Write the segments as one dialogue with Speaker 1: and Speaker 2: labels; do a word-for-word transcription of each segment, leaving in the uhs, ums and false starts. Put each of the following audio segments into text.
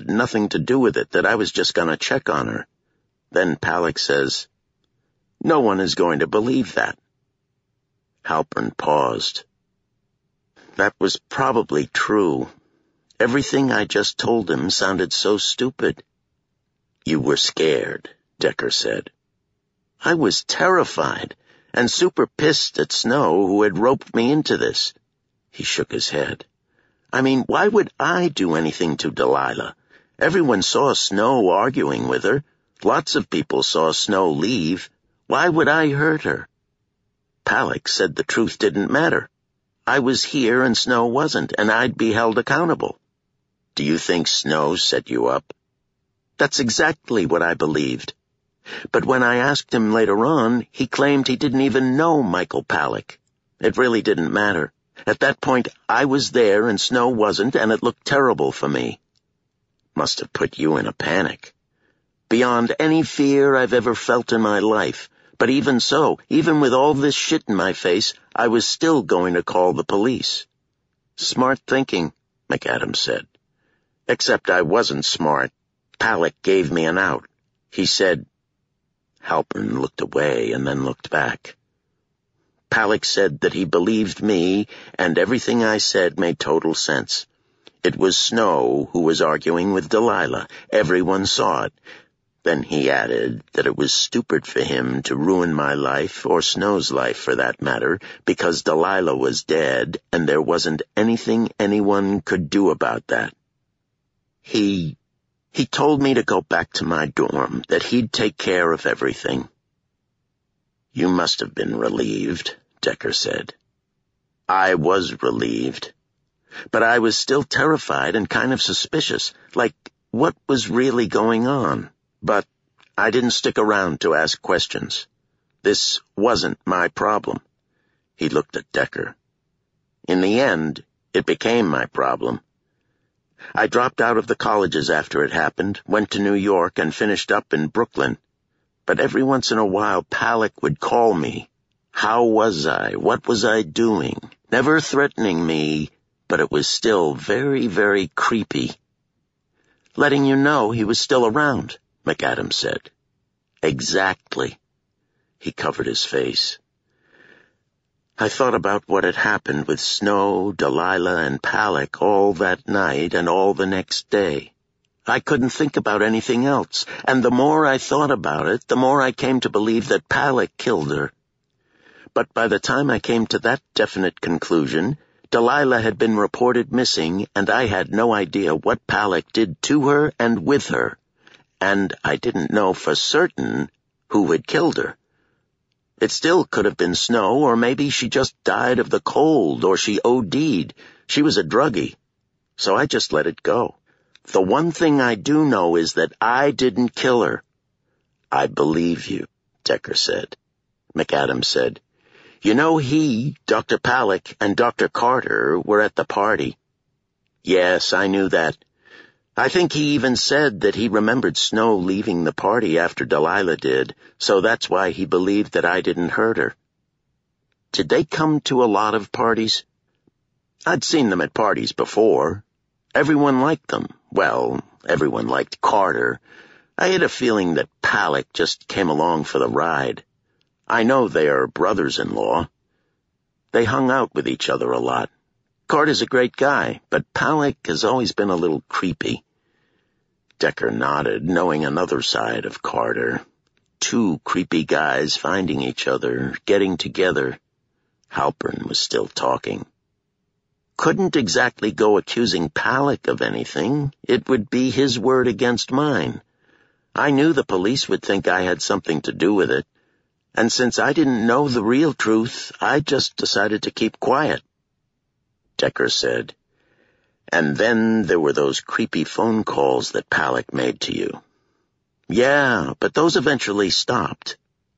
Speaker 1: had nothing to do with it, that I was just going to check on her. Then Palick says, "No one is going to believe that." Halpern paused. That was probably true. Everything I just told him sounded so stupid. "You were scared," Decker said. "I was terrified, and super pissed at Snow, who had roped me into this." He shook his head. "I mean, why would I do anything to Delilah? Everyone saw Snow arguing with her. Lots of people saw Snow leave. Why would I hurt her?" Palick said the truth didn't matter. I was here and Snow wasn't, and I'd be held accountable. "Do you think Snow set you up?" "That's exactly what I believed. But when I asked him later on, he claimed he didn't even know Michael Palick. It really didn't matter. At that point, I was there and Snow wasn't, and it looked terrible for me." "Must have put you in a panic." "Beyond any fear I've ever felt in my life. But even so, even with all this shit in my face, I was still going to call the police." "Smart thinking," McAdams said. "Except I wasn't smart. Palick gave me an out. He said—" Halpern looked away and then looked back. "Palick said that he believed me, and everything I said made total sense. It was Snow who was arguing with Delilah. Everyone saw it. Then he added that it was stupid for him to ruin my life, or Snow's life for that matter, because Delilah was dead, and there wasn't anything anyone could do about that. He... he told me to go back to my dorm, that he'd take care of everything." "You must have been relieved," Decker said. "I was relieved. But I was still terrified and kind of suspicious, like what was really going on. But I didn't stick around to ask questions. This wasn't my problem." He looked at Decker. "In the end, it became my problem. I dropped out of the colleges after it happened, went to New York, and finished up in Brooklyn. But every once in a while, Palick would call me. How was I? What was I doing? Never threatening me, but it was still very, very creepy." "Letting you know he was still around," McAdams said. "Exactly." He covered his face. "I thought about what had happened with Snow, Delilah, and Palick all that night and all the next day. I couldn't think about anything else, and the more I thought about it, the more I came to believe that Palick killed her. But by the time I came to that definite conclusion, Delilah had been reported missing, and I had no idea what Palick did to her and with her. And I didn't know for certain who had killed her. It still could have been Snow, or maybe she just died of the cold, or she O D'd. She was a druggie. So I just let it go. The one thing I do know is that I didn't kill her." "I believe you," Decker said. McAdams said, "You know he, Doctor Palick, and Doctor Carter were at the party." "Yes, I knew that. I think he even said that he remembered Snow leaving the party after Delilah did, so that's why he believed that I didn't hurt her." "Did they come to a lot of parties?" "I'd seen them at parties before. Everyone liked them. Well, everyone liked Carter. I had a feeling that Palick just came along for the ride. I know they are brothers-in-law. They hung out with each other a lot. Carter's a great guy, but Palick has always been a little creepy." Decker nodded, knowing another side of Carter. Two creepy guys finding each other, getting together. Halpern was still talking. "Couldn't exactly go accusing Palick of anything. It would be his word against mine. I knew the police would think I had something to do with it. And since I didn't know the real truth, I just decided to keep quiet." Decker said, "And then there were those creepy phone calls that Palick made to you." "Yeah, but those eventually stopped."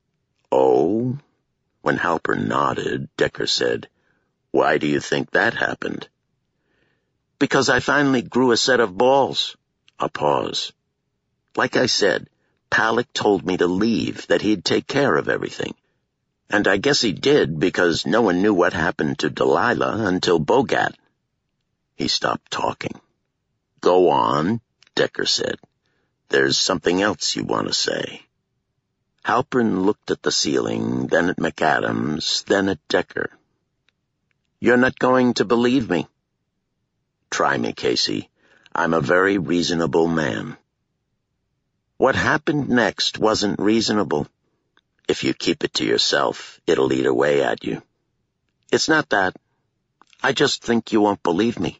Speaker 1: "Oh?" When Halpern nodded, Decker said, "Why do you think that happened?" "Because I finally grew a set of balls." A pause. "Like I said, Palick told me to leave, that he'd take care of everything. And I guess he did, because no one knew what happened to Delilah until Bogat." He stopped talking. "Go on," Decker said. "There's something else you want to say." Halpern looked at the ceiling, then at McAdams, then at Decker. "You're not going to believe me." "Try me, Casey. I'm a very reasonable man." "What happened next wasn't reasonable. If you keep it to yourself, it'll eat away at you." "It's not that. I just think you won't believe me."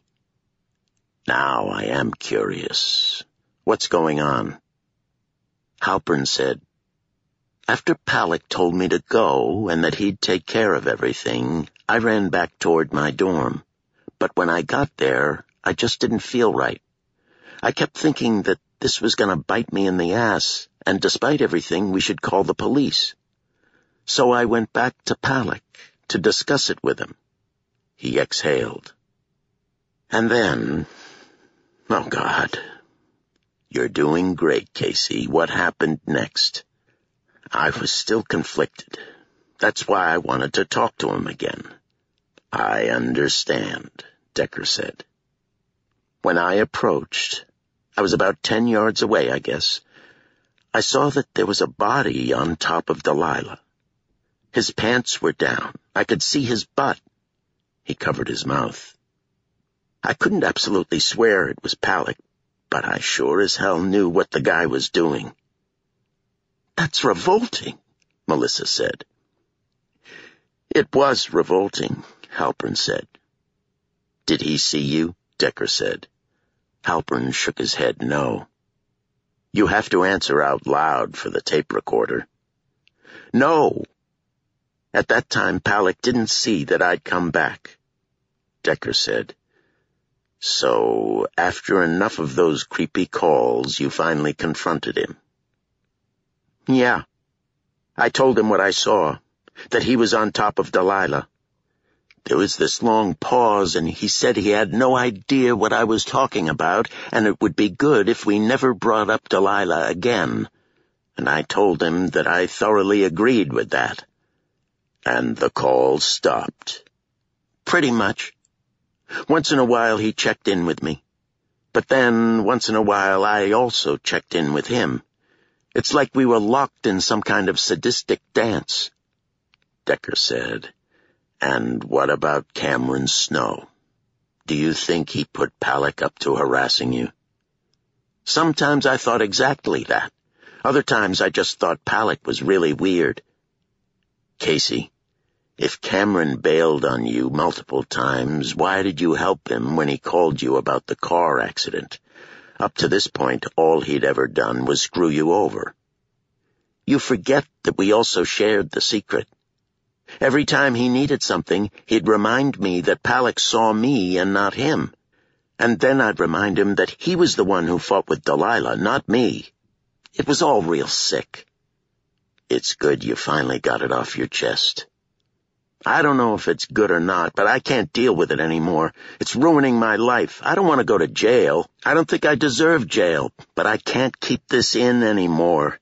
Speaker 1: "Now I am curious. What's going on?" Halpern said, "After Palick told me to go and that he'd take care of everything, I ran back toward my dorm. But when I got there, I just didn't feel right. I kept thinking that this was going to bite me in the ass, and despite everything, we should call the police. So I went back to Palick to discuss it with him." He exhaled. "And then... oh, God." "You're doing great, Casey. What happened next?" "I was still conflicted. That's why I wanted to talk to him again." "I understand," Decker said. "When I approached, I was about ten yards away, I guess. I saw that there was a body on top of Delilah. His pants were down. I could see his butt." He covered his mouth. "I couldn't absolutely swear it was Palick, but I sure as hell knew what the guy was doing." "That's revolting," Melissa said. "It was revolting," Halpern said. "Did he see you?" Decker said. Halpern shook his head no. "You have to answer out loud for the tape recorder." "No. At that time, Palick didn't see that I'd come back." Decker said, "So, after enough of those creepy calls, you finally confronted him?" "Yeah. I told him what I saw, that he was on top of Delilah." There was this long pause, and he said he had no idea what I was talking about, and it would be good if we never brought up Delilah again. And I told him that I thoroughly agreed with that. And the call stopped. Pretty much. Once in a while he checked in with me. But then, once in a while, I also checked in with him. It's like we were locked in some kind of sadistic dance." Decker said, "And what about Cameron Snow? Do you think he put Palick up to harassing you?" "Sometimes I thought exactly that. Other times I just thought Palick was really weird." "Casey, if Cameron bailed on you multiple times, why did you help him when he called you about the car accident? Up to this point, all he'd ever done was screw you over." "You forget that we also shared the secret. Every time he needed something, he'd remind me that Palick saw me and not him. And then I'd remind him that he was the one who fought with Delilah, not me. It was all real sick." "It's good you finally got it off your chest." "I don't know if it's good or not, but I can't deal with it anymore. It's ruining my life. I don't want to go to jail. I don't think I deserve jail, but I can't keep this in anymore."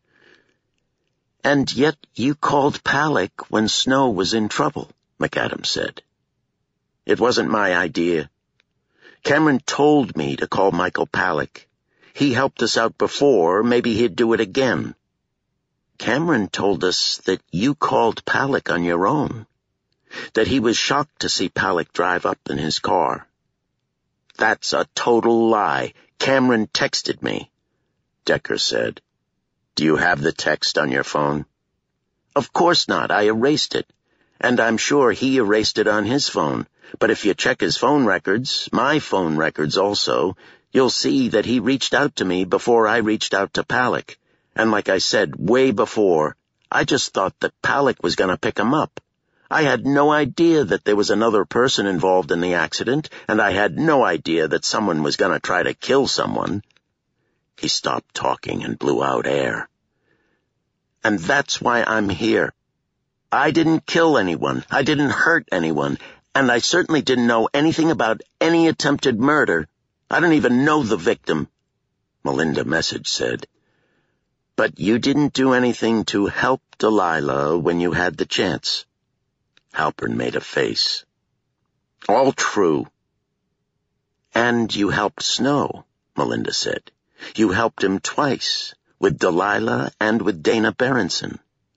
Speaker 1: "And yet you called Palick when Snow was in trouble," McAdams said. "It wasn't my idea. Cameron told me to call Michael Palick. He helped us out before, maybe he'd do it again." "Cameron told us that you called Palick on your own, that he was shocked to see Palick drive up in his car." "That's a total lie. Cameron texted me," Decker said. "Do you have the text on your phone?" "Of course not. I erased it. And I'm sure he erased it on his phone. But if you check his phone records, my phone records also, you'll see that he reached out to me before I reached out to Palick. And like I said, way before, I just thought that Palick was going to pick him up. I had no idea that there was another person involved in the accident, and I had no idea that someone was going to try to kill someone." He stopped talking and blew out air. "And that's why I'm here. I didn't kill anyone. I didn't hurt anyone. And I certainly didn't know anything about any attempted murder. I don't even know the victim," Melinda Message said. "But you didn't do anything to help Delilah when you had the chance." Halpern made a face. "All true." "And you helped Snow," Melinda said. You helped him twice, with Delilah and with Dana Berenson.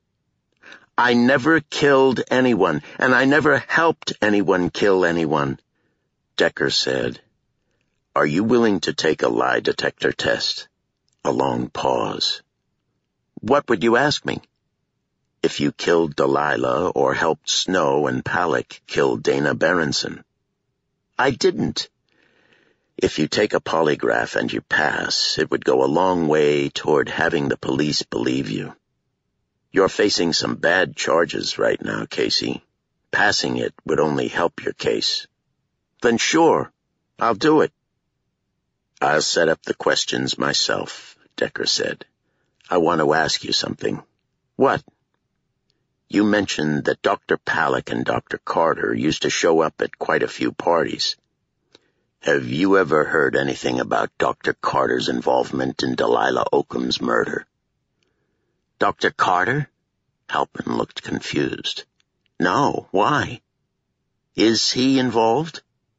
Speaker 1: I never killed anyone, and I never helped anyone kill anyone, Decker said. Are you willing to take a lie detector test? A long pause. What would you ask me? If you killed Delilah or helped Snow and Palick kill Dana Berenson. I didn't. If you take a polygraph and you pass, it would go a long way toward having the police believe you. You're facing some bad charges right now, Casey. Passing it would only help your case. Then sure, I'll do it. I'll set up the questions myself, Decker said. I want to ask you something. What? You mentioned that Doctor Palick and Doctor Carter used to show up at quite a few parties. Have you ever heard anything about Doctor Carter's involvement in Delilah Oakham's murder? Doctor Carter? Halpern looked confused. No, why? Is he involved?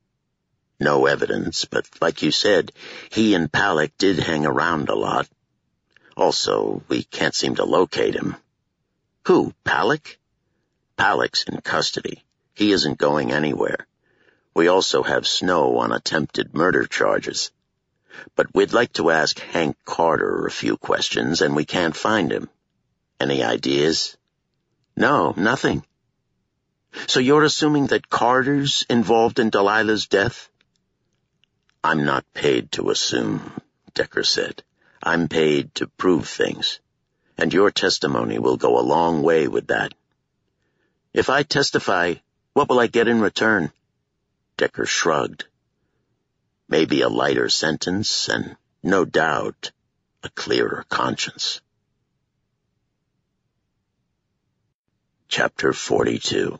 Speaker 1: No evidence, but like you said, he and Palick did hang around a lot. Also, we can't seem to locate him. Who, Palick? Palick's in custody. He isn't going anywhere. We also have Snow on attempted murder charges. But we'd like to ask Hank Carter a few questions, and we can't find him. Any ideas? No, nothing. So you're assuming that Carter's involved in Delilah's death? I'm not paid to assume, Decker said. I'm paid to prove things, and your testimony will go a long way with that. If I testify, what will I get in return? Decker shrugged. Maybe a lighter sentence, and no doubt, a clearer conscience. Chapter forty-two.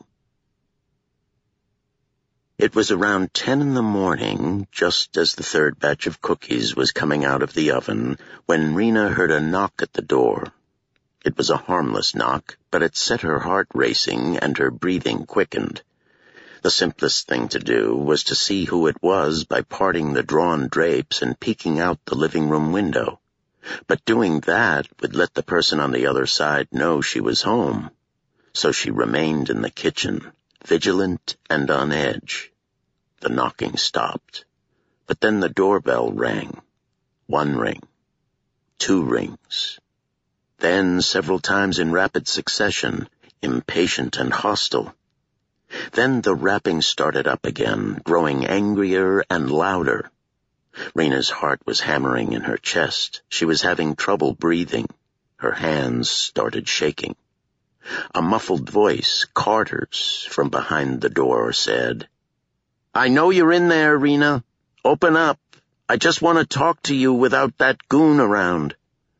Speaker 1: It was around ten in the morning, just as the third batch of cookies was coming out of the oven, when Rena heard a knock at the door. It was a harmless knock, but it set her heart racing and her breathing quickened. The simplest thing to do was to see who it was by parting the drawn drapes and peeking out the living room window. But doing that would let the person on the other side know she was home. So she remained in the kitchen, vigilant and on edge. The knocking stopped, but then the doorbell rang. One ring, two rings. Then several times in rapid succession, impatient and hostile. Then the rapping started up again, growing angrier and louder. Rena's heart was hammering in her chest. She was having trouble breathing. Her hands started shaking. A muffled voice, Carter's, from behind the door said, I know you're in there, Rena. Open up. I just want to talk to you without that goon around.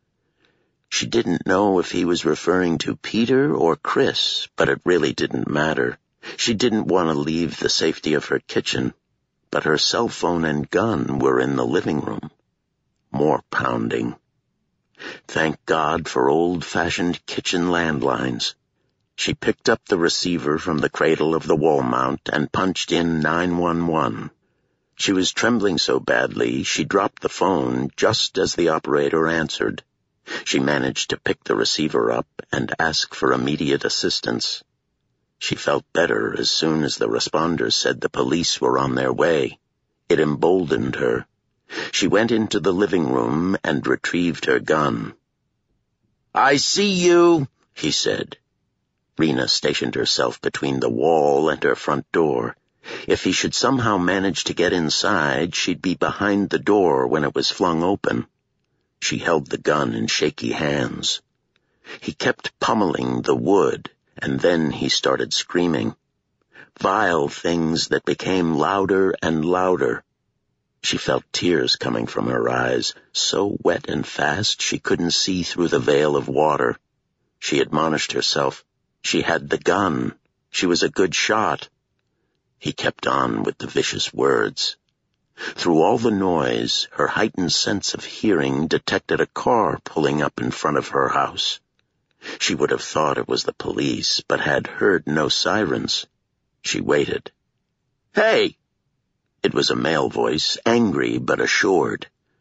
Speaker 1: She didn't know if he was referring to Peter or Chris, but it really didn't matter. She didn't want to leave the safety of her kitchen, but her cell phone and gun were in the living room. More pounding. Thank God for old-fashioned kitchen landlines. She picked up the receiver from the cradle of the wall mount and punched in nine one one. She was trembling so badly she dropped the phone just as the operator answered. She managed to pick the receiver up and ask for immediate assistance. She felt better as soon as the responders said the police were on their way. It emboldened her. She went into the living room and retrieved her gun. I see you, he said. Rena stationed herself between the wall and her front door. If he should somehow manage to get inside, she'd be behind the door when it was flung open. She held the gun in shaky hands. He kept pummeling the wood, and then he started screaming. Vile things that became louder and louder. She felt tears coming from her eyes, so wet and fast she couldn't see through the veil of water. She admonished herself. She had the gun. She was a good shot. He kept on with the vicious words. Through all the noise, her heightened sense of hearing detected a car pulling up in front of her house. She would have thought it was the police, but had heard no sirens. She waited. Hey! It was a male voice, angry but assured.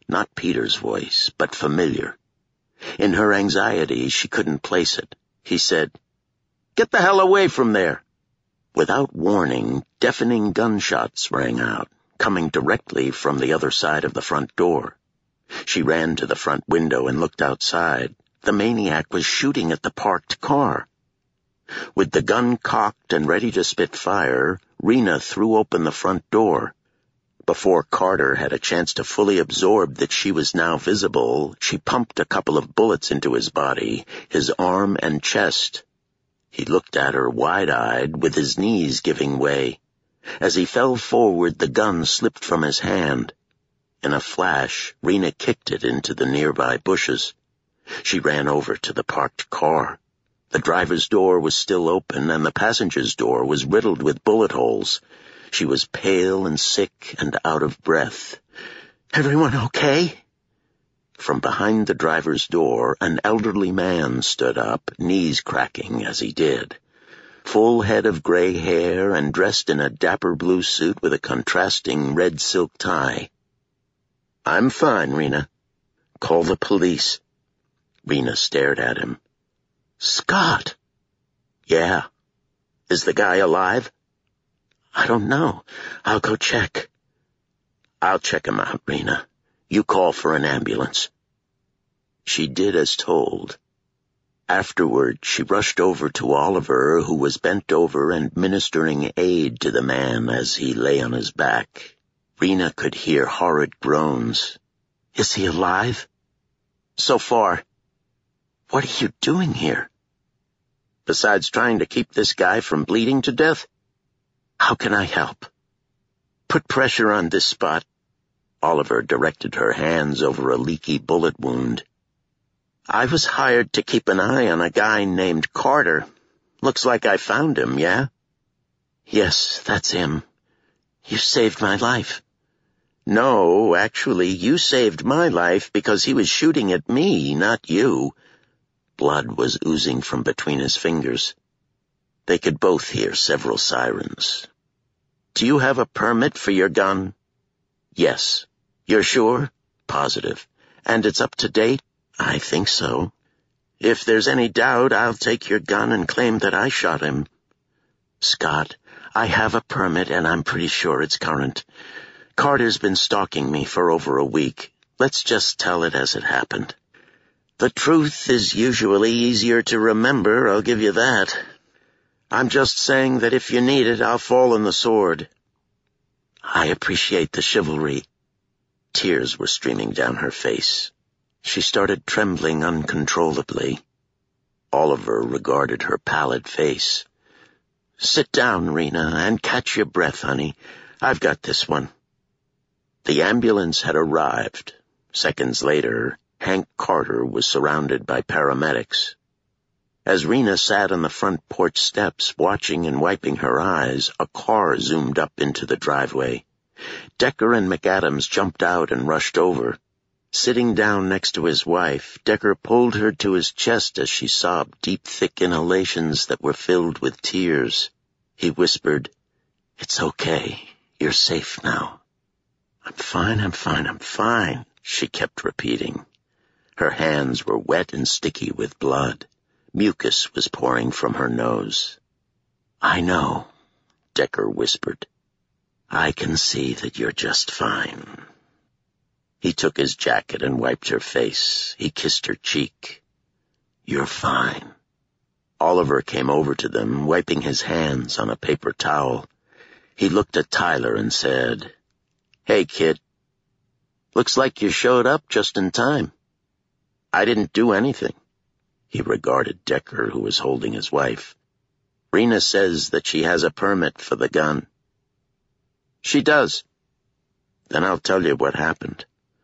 Speaker 1: Not Peter's voice, but familiar. In her anxiety, she couldn't place it. He said, "Get the hell away from there!" Without warning, deafening gunshots rang out, coming directly from the other side of the front door. She ran to the front window and looked outside. The maniac was shooting at the parked car. With the gun cocked and ready to spit fire, Rena threw open the front door. Before Carter had a chance to fully absorb that she was now visible, she pumped a couple of bullets into his body, his arm and chest. He looked at her wide-eyed, with his knees giving way. As he fell forward, the gun slipped from his hand. In a flash, Rena kicked it into the nearby bushes. She ran over to the parked car. The driver's door was still open, and the passenger's door was riddled with bullet holes. She was pale and sick and out of breath. "Everyone okay?" From behind the driver's door, an elderly man stood up, knees cracking as he did. Full head of gray hair and dressed in a dapper blue suit with a contrasting red silk tie. "I'm fine, Rena. Call the police." Rena stared at him. "Scott!" "Yeah. Is the guy alive?" "I don't know. I'll go check." "I'll check him out, Rena. You call for an ambulance." She did as told. Afterward, she rushed over to Oliver, who was bent over and ministering aid to the man as he lay on his back. Rena could hear horrid groans. "Is he alive?" "So far." "What are you doing here?" "Besides trying to keep this guy from bleeding to death?" "How can I help?" "Put pressure on this spot." Oliver directed her hands over a leaky bullet wound. "I was hired to keep an eye on a guy named Carter. Looks like I found him, yeah?" "Yes, that's him. You saved my life." "No, actually, you saved my life because he was shooting at me, not you." Blood was oozing from between his fingers. They could both hear several sirens. "Do you have a permit for your gun?" "Yes." "You're sure?" "Positive." "And it's up to date?" "I think so." "If there's any doubt, I'll take your gun and claim that I shot him." "Scott, I have a permit and I'm pretty sure it's current. Carter's been stalking me for over a week. Let's just tell it as it happened." "The truth is usually easier to remember, I'll give you that. I'm just saying that if you need it, I'll fall on the sword." "I appreciate the chivalry." Tears were streaming down her face. She started trembling uncontrollably. Oliver regarded her pallid face. "Sit down, Rena, and catch your breath, honey. I've got this one." The ambulance had arrived. Seconds later, Hank Carter was surrounded by paramedics. As Rena sat on the front porch steps, watching and wiping her eyes, a car zoomed up into the driveway. Decker and McAdams jumped out and rushed over. Sitting down next to his wife, Decker pulled her to his chest as she sobbed deep, thick inhalations that were filled with tears. He whispered, "It's okay. You're safe now." "I'm fine, I'm fine, I'm fine," she kept repeating. Her hands were wet and sticky with blood. Mucus was pouring from her nose. "I know," Decker whispered. "I can see that you're just fine." He took his jacket and wiped her face. He kissed her cheek. "You're fine." Oliver came over to them, wiping his hands on a paper towel. He looked at Tyler and said, "Hey, kid. Looks like you showed up just in time." "I didn't do anything." He regarded Decker, who was holding his wife. "Rena says that she has a permit for the gun." "She does." "Then I'll tell you what happened.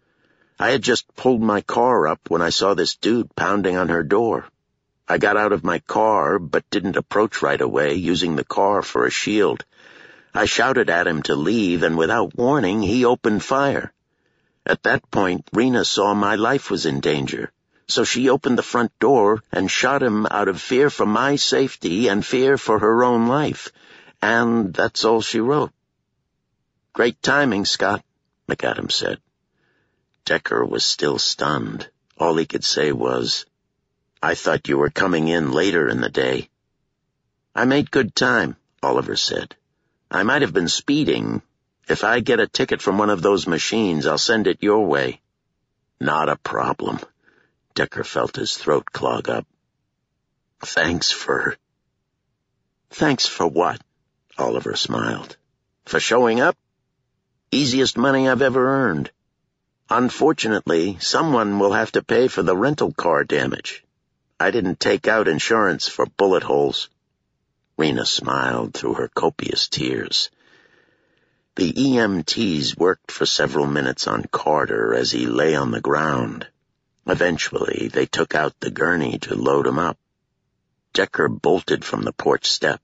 Speaker 1: I had just pulled my car up when I saw this dude pounding on her door. I got out of my car, but didn't approach right away, using the car for a shield. I shouted at him to leave, and without warning, he opened fire. At that point, Rena saw my life was in danger, so she opened the front door and shot him out of fear for my safety and fear for her own life. And that's all she wrote." "Great timing, Scott," McAdams said. Decker was still stunned. All he could say was, "I thought you were coming in later in the day." "I made good time," Oliver said. "I might have been speeding. If I get a ticket from one of those machines, I'll send it your way." "Not a problem." Decker felt his throat clog up. Thanks for... Thanks for what? Oliver smiled. For showing up? Easiest money I've ever earned. Unfortunately, someone will have to pay for the rental car damage. I didn't take out insurance for bullet holes. Rena smiled through her copious tears. The E M Ts worked for several minutes on Carter as he lay on the ground. Eventually, they took out the gurney to load him up. Decker bolted from the porch step.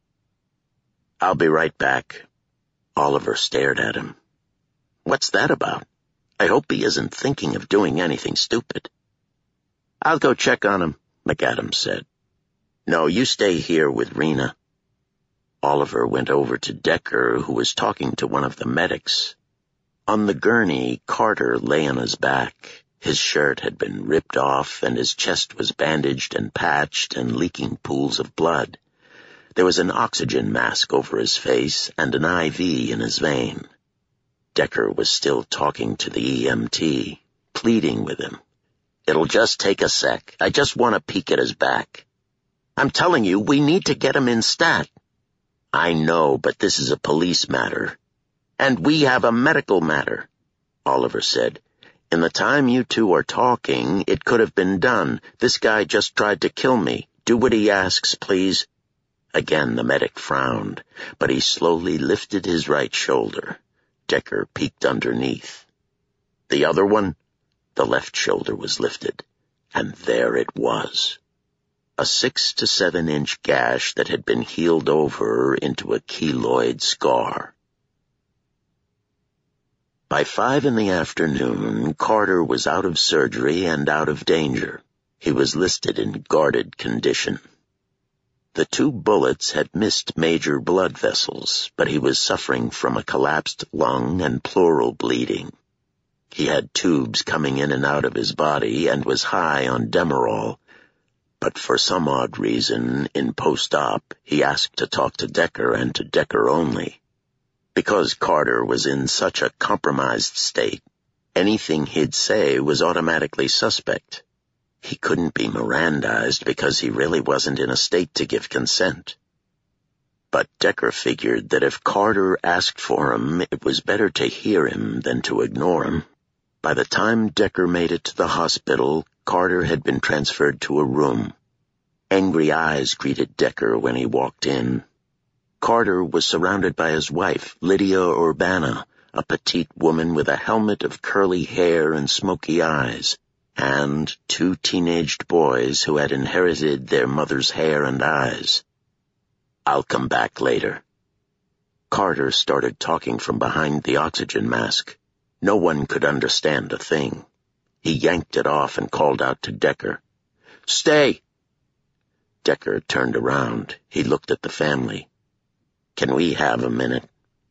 Speaker 1: "I'll be right back." Oliver stared at him. "What's that about? I hope he isn't thinking of doing anything stupid." "I'll go check on him," McAdams said. "No, you stay here with Rena." Oliver went over to Decker, who was talking to one of the medics. On the gurney, Carter lay on his back. His shirt had been ripped off, and his chest was bandaged and patched and leaking pools of blood. There was an oxygen mask over his face and an I V in his vein. Decker was still talking to the E M T, pleading with him. "It'll just take a sec. I just want to peek at his back. I'm telling you, we need to get him in stat." "I know, but this is a police matter." "And we have a medical matter," Oliver said. "In the time you two are talking, it could have been done. This guy just tried to kill me. Do what he asks, please." Again the medic frowned, but he slowly lifted his right shoulder. Decker peeked underneath. The other one? The left shoulder was lifted, and there it was. A six to seven inch gash that had been healed over into a keloid scar. By five in the afternoon, Carter was out of surgery and out of danger. He was listed in guarded condition. The two bullets had missed major blood vessels, but he was suffering from a collapsed lung and pleural bleeding. He had tubes coming in and out of his body and was high on Demerol, but for some odd reason, in post-op, he asked to talk to Decker and to Decker only. Because Carter was in such a compromised state, anything he'd say was automatically suspect. He couldn't be Mirandized because he really wasn't in a state to give consent. But Decker figured that if Carter asked for him, it was better to hear him than to ignore him. By the time Decker made it to the hospital, Carter had been transferred to a room. Angry eyes greeted Decker when he walked in. Carter was surrounded by his wife, Lydia Urbana, a petite woman with a helmet of curly hair and smoky eyes, and two teenaged boys who had inherited their mother's hair and eyes. "I'll come back later." Carter started talking from behind the oxygen mask. No one could understand a thing. He yanked it off and called out to Decker. "Stay!" Decker turned around. He looked at the family. "Can we have a minute?"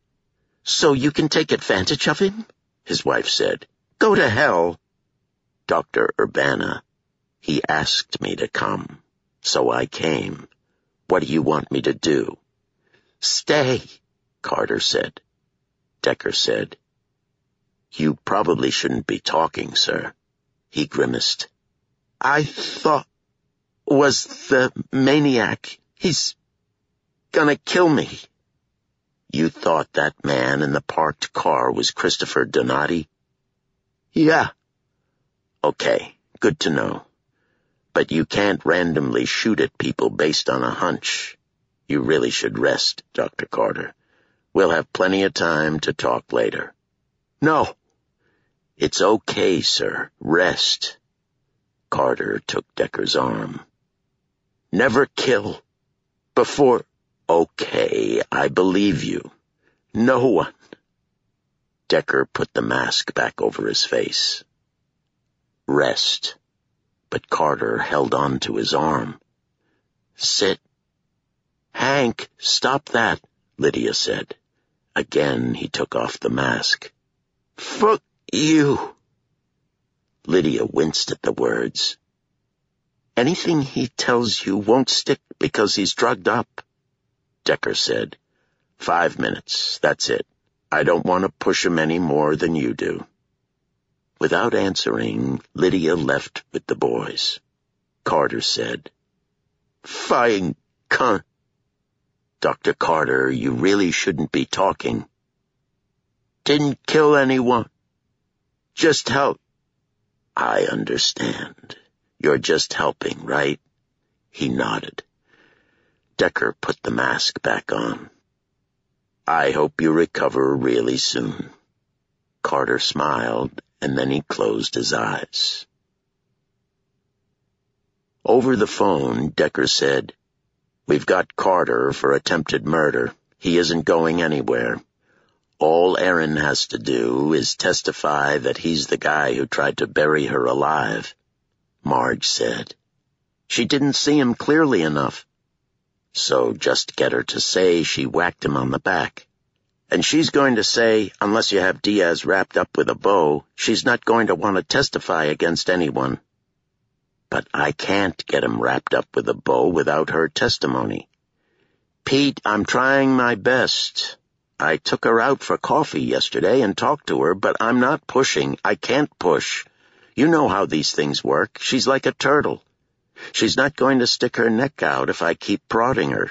Speaker 1: "So you can take advantage of him?" his wife said. "Go to hell." "Doctor Urbana, he asked me to come, so I came. What do you want me to do?" "Stay," Carter said. Decker said, "You probably shouldn't be talking, sir." He grimaced. "I thought was the maniac. He's gonna kill me." "You thought that man in the parked car was Christopher Donati?" "Yeah." "Okay, good to know. But you can't randomly shoot at people based on a hunch. You really should rest, Doctor Carter. We'll have plenty of time to talk later." "No." "It's okay, sir. Rest." Carter took Decker's arm. "Never kill. Before—" "Okay, I believe you. No one." Decker put the mask back over his face. "Rest." But Carter held on to his arm. "Sit." "Hank, stop that," Lydia said. Again he took off the mask. "Fuck you." Lydia winced at the words. Anything he tells you won't stick because he's drugged up, Decker said. Five minutes, that's it. I don't want to push him any more than you do. Without answering, Lydia left with the boys. Carter said, Fying cunt. Doctor Carter, you really shouldn't be talking. Didn't kill anyone. Just help. I understand. You're just helping, right? He nodded. Decker put the mask back on. I hope you recover really soon. Carter smiled, and then he closed his eyes. Over the phone, Decker said, We've got Carter for attempted murder. He isn't going anywhere. All Erin has to do is testify that he's the guy who tried to bury her alive, Marge said. She didn't see him clearly enough. So just get her to say she whacked him on the back. And she's going to say, unless you have Diaz wrapped up with a bow, she's not going to want to testify against anyone. But I can't get him wrapped up with a bow without her testimony. Pete, I'm trying my best. I took her out for coffee yesterday and talked to her, but I'm not pushing. I can't push. You know how these things work. She's like a turtle. She's not going to stick her neck out if I keep prodding her.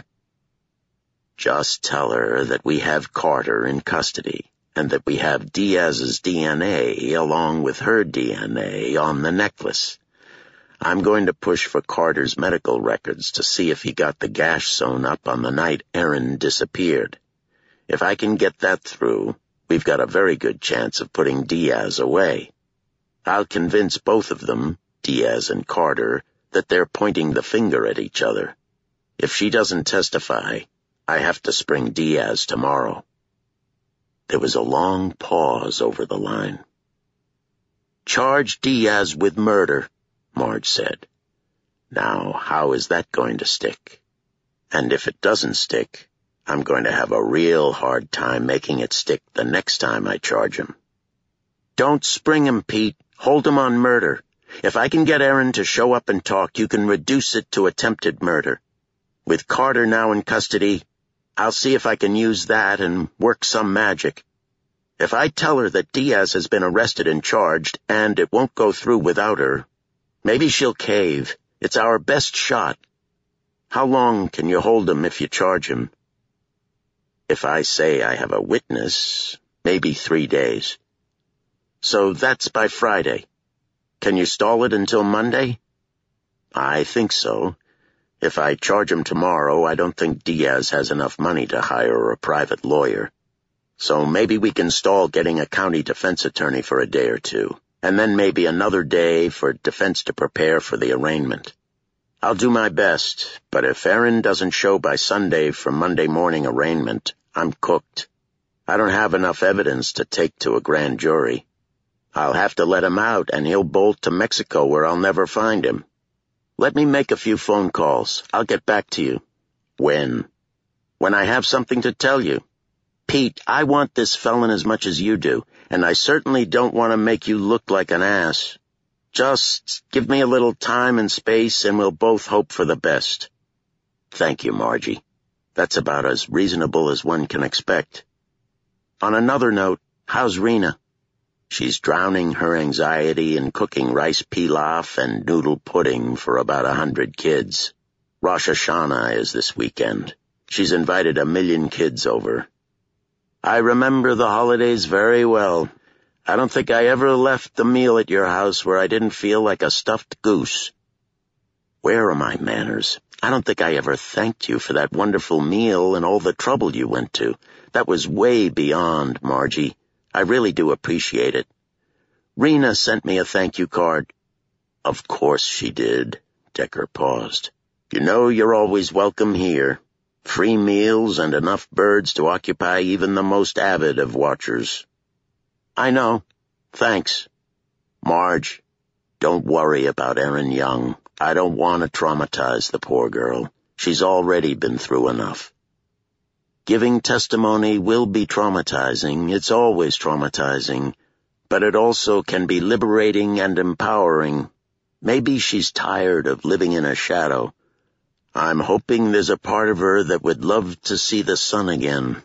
Speaker 1: Just tell her that we have Carter in custody and that we have Diaz's D N A along with her D N A on the necklace. I'm going to push for Carter's medical records to see if he got the gash sewn up on the night Erin disappeared. If I can get that through, we've got a very good chance of putting Diaz away. I'll convince both of them, Diaz and Carter, that they're pointing the finger at each other. If she doesn't testify, I have to spring Diaz tomorrow. There was a long pause over the line. Charge Diaz with murder, Marge said. Now, how is that going to stick? And if it doesn't stick, I'm going to have a real hard time making it stick the next time I charge him. Don't spring him, Pete. Hold him on murder. If I can get Erin to show up and talk, you can reduce it to attempted murder. With Carter now in custody, I'll see if I can use that and work some magic. If I tell her that Diaz has been arrested and charged, and it won't go through without her, maybe she'll cave. It's our best shot. How long can you hold him if you charge him? If I say I have a witness, maybe three days. So that's by Friday. Can you stall it until Monday? I think so. If I charge him tomorrow, I don't think Diaz has enough money to hire a private lawyer. So maybe we can stall getting a county defense attorney for a day or two, and then maybe another day for defense to prepare for the arraignment. I'll do my best, but if Erin doesn't show by Sunday for Monday morning arraignment, I'm cooked. I don't have enough evidence to take to a grand jury. I'll have to let him out, and he'll bolt to Mexico where I'll never find him. Let me make a few phone calls. I'll get back to you. When? When I have something to tell you. Pete, I want this felon as much as you do, and I certainly don't want to make you look like an ass. Just give me a little time and space, and we'll both hope for the best. Thank you, Margie. That's about as reasonable as one can expect. On another note, how's Rena? She's drowning her anxiety in cooking rice pilaf and noodle pudding for about a hundred kids. Rosh Hashanah is this weekend. She's invited a million kids over. I remember the holidays very well. I don't think I ever left the meal at your house where I didn't feel like a stuffed goose. Where are my manners? I don't think I ever thanked you for that wonderful meal and all the trouble you went to. That was way beyond, Margie. I really do appreciate it. Rena sent me a thank you card. Of course she did. Decker paused. You know you're always welcome here. Free meals and enough birds to occupy even the most avid of watchers. I know. Thanks. Marge, don't worry about Erin Young. I don't want to traumatize the poor girl. She's already been through enough. Giving testimony will be traumatizing. It's always traumatizing. but it also can be liberating and empowering. Maybe she's tired of living in a shadow. I'm hoping there's a part of her that would love to see the sun again.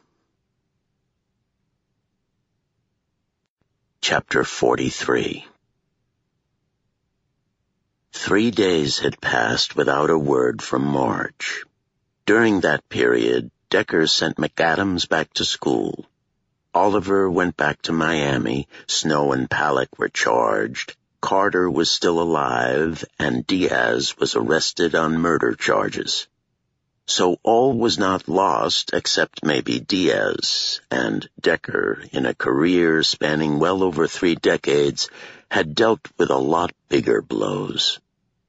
Speaker 1: Chapter forty-three. Three days had passed without a word from Marge. During that period, Decker sent McAdams back to school. Oliver went back to Miami, Snow and Palick were charged, Carter was still alive, and Diaz was arrested on murder charges. So all was not lost except maybe Diaz, and Decker, in a career spanning well over three decades, had dealt with a lot bigger blows.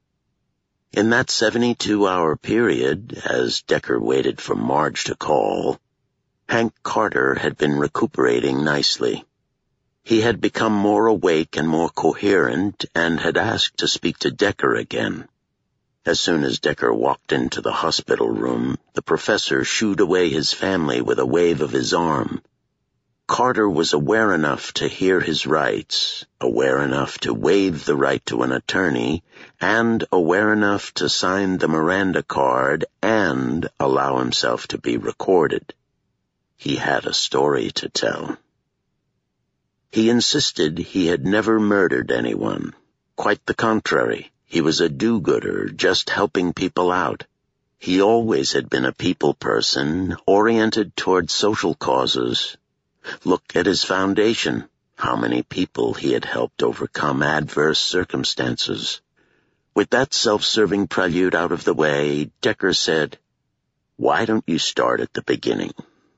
Speaker 1: In that seventy-two hour period, as Decker waited for Marge to call, Hank Carter had been recuperating nicely. He had become more awake and more coherent and had asked to speak to Decker again. As soon as Decker walked into the hospital room, the professor shooed away his family with a wave of his arm. Carter was aware enough to hear his rights, aware enough to waive the right to an attorney, and aware enough to sign the Miranda card and allow himself to be recorded. He had a story to tell. He insisted he had never murdered anyone. Quite the contrary. He was a do-gooder, just helping people out. He always had been a people person, oriented toward social causes. Look at his foundation, how many people he had helped overcome adverse circumstances. With that self-serving prelude out of the way, Decker said, "Why don't you start at the beginning?"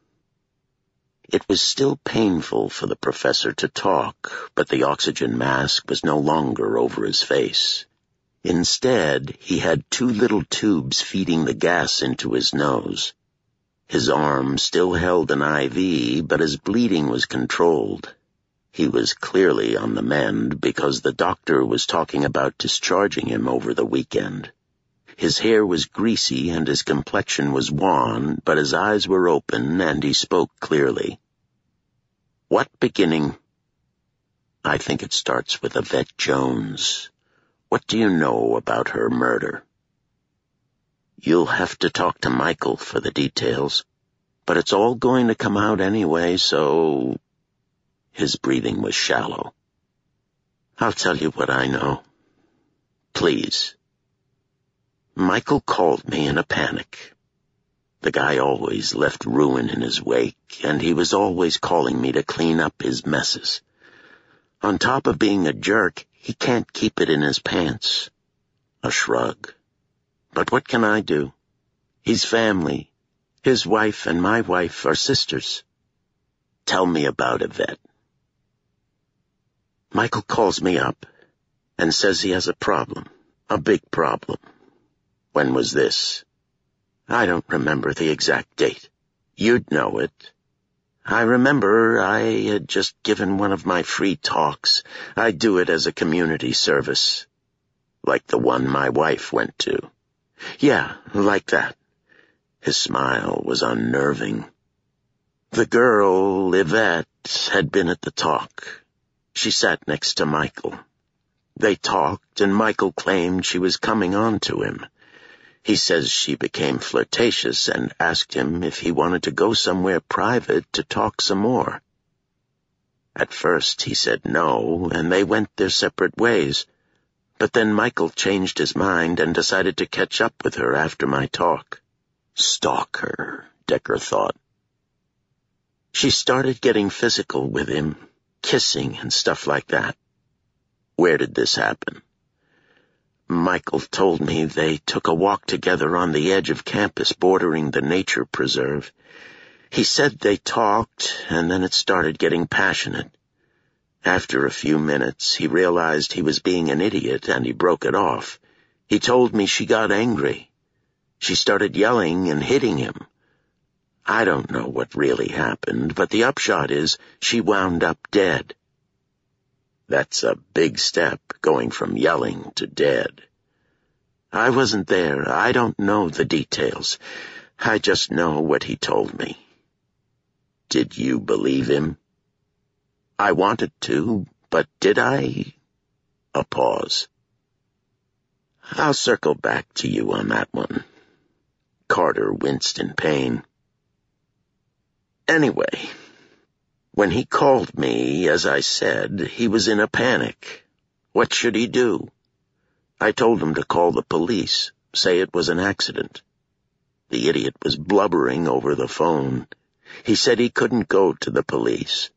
Speaker 1: It was still painful for the professor to talk, but the oxygen mask was no longer over his face. Instead, he had two little tubes feeding the gas into his nose. His arm still held an I V, but his bleeding was controlled. He was clearly on the mend because the doctor was talking about discharging him over the weekend. His hair was greasy and his complexion was wan, but his eyes were open and he spoke clearly. "What beginning?" "I think it starts with Yvette Jones. What do you know about her murder?" "You'll have to talk to Michael for the details, but it's all going to come out anyway, so—" His breathing was shallow. "I'll tell you what I know. Please." Michael called me in a panic. The guy always left ruin in his wake, and he was always calling me to clean up his messes. On top of being a jerk, he can't keep it in his pants. A shrug. But what can I do? He's family. His wife and my wife are sisters. Tell me about Yvette. Michael calls me up and says he has a problem, a big problem. When was this? I don't remember the exact date. You'd know it. I remember I had just given one of my free talks. I do it as a community service. Like the one my wife went to. Yeah, like that. His smile was unnerving. The girl, Yvette, had been at the talk. She sat next to Michael. They talked, and Michael claimed she was coming on to him. He says she became flirtatious and asked him if he wanted to go somewhere private to talk some more. At first he said no, and they went their separate ways. But then Michael changed his mind and decided to catch up with her after my talk. Stalk her, Decker thought. She started getting physical with him, kissing and stuff like that. Where did this happen? Michael told me they took a walk together on the edge of campus bordering the nature preserve. He said they talked, and then it started getting passionate. After a few minutes, he realized he was being an idiot, and he broke it off. He told me she got angry. She started yelling and hitting him. I don't know what really happened, but the upshot is she wound up dead. That's a big step, going from yelling to dead. I wasn't there. I don't know the details. I just know what he told me. Did you believe him? I wanted to, But did I? A pause. I'll circle back to you on that one. Carter winced in pain. Anyway, when he called me, as I said, he was in a panic. What should he do? I told him to call the police, say it was an accident. The idiot was blubbering over the phone. He said he couldn't go to the police.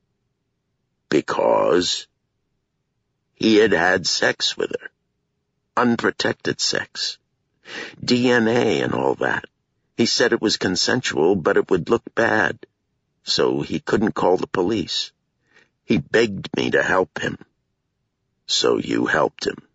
Speaker 1: Because he had had sex with her. Unprotected sex. D N A and all that. He said it was consensual, but it would look bad. So he couldn't call the police. He begged me to help him. So you helped him.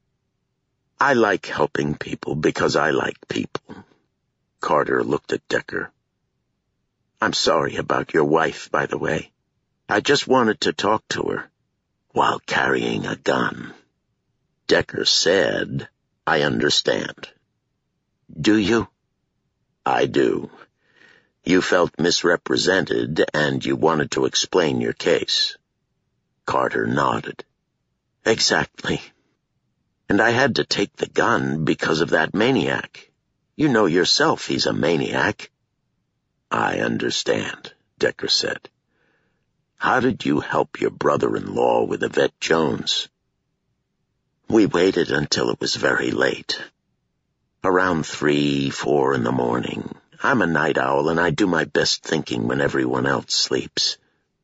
Speaker 1: I like helping people because I like people. Carter looked at Decker. I'm sorry about your wife, by the way. I just wanted to talk to her while carrying a gun. Decker said, I understand. Do you? I do. You felt misrepresented and you wanted to explain your case. Carter nodded. Exactly. And I had to take the gun because of that maniac. You know yourself he's a maniac. I understand, Decker said. How did you help your brother-in-law with Yvette Jones? We waited until it was very late. Around three, four in the morning. I'm a night owl and I do my best thinking when everyone else sleeps.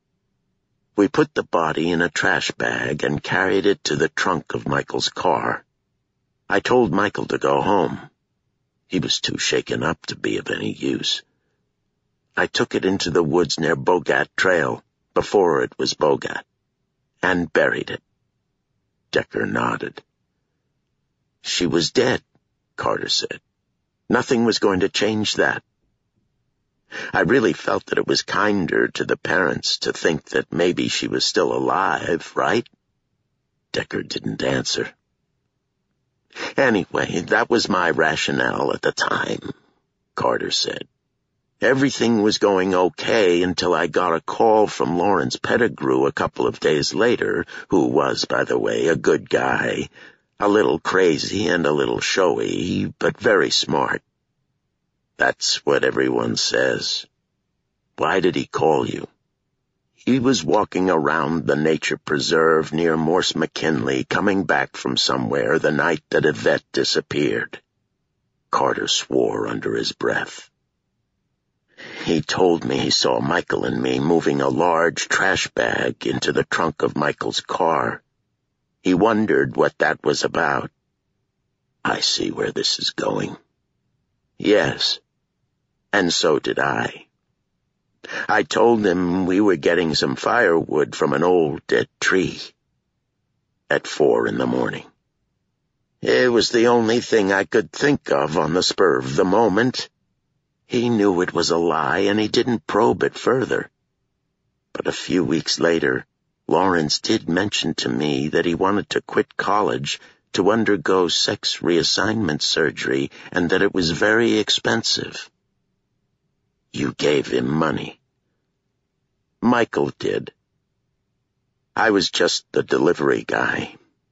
Speaker 1: We put the body in a trash bag and carried it to the trunk of Michael's car. I told Michael to go home. He was too shaken up to be of any use. I took it into the woods near Bogat Trail, before it was Bogat, and buried it. Decker nodded. She was dead, Carter said. Nothing was going to change that. I really felt that it was kinder to the parents to think that maybe she was still alive, right? Decker didn't answer. Anyway, that was my rationale at the time, Carter said. Everything was going okay until I got a call from Lawrence Pettigrew a couple of days later, who was, by the way, a good guy, a little crazy and a little showy, but very smart. That's what everyone says. Why did he call you? He was walking around the nature preserve near Morse McKinley, coming back from somewhere the night that Yvette disappeared. Carter swore under his breath. He told me he saw Michael and me moving a large trash bag into the trunk of Michael's car. He wondered what that was about. I see where this is going. Yes, and so did I. I told him we were getting some firewood from an old dead tree. At four in the morning. It was the only thing I could think of on the spur of the moment. He knew it was a lie, and he didn't probe it further. But a few weeks later, Lawrence did mention to me that he wanted to quit college to undergo sex reassignment surgery, and that it was very expensive. You gave him money. Michael did. I was just the delivery guy.